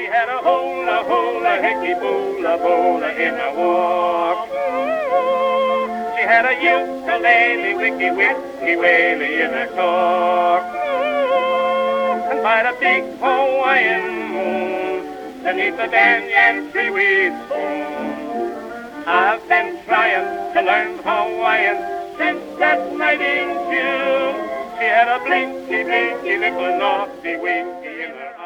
had a hula, hickey, boola in a walk. She had a ukulele, wicky, wicky, waily in a talk. And by the big Hawaiian moon, beneath the banyan tree we spoon, I've been trying to learn Hawaiian since that night in June. She had a blinky, blinky, little naughty winky in her eye.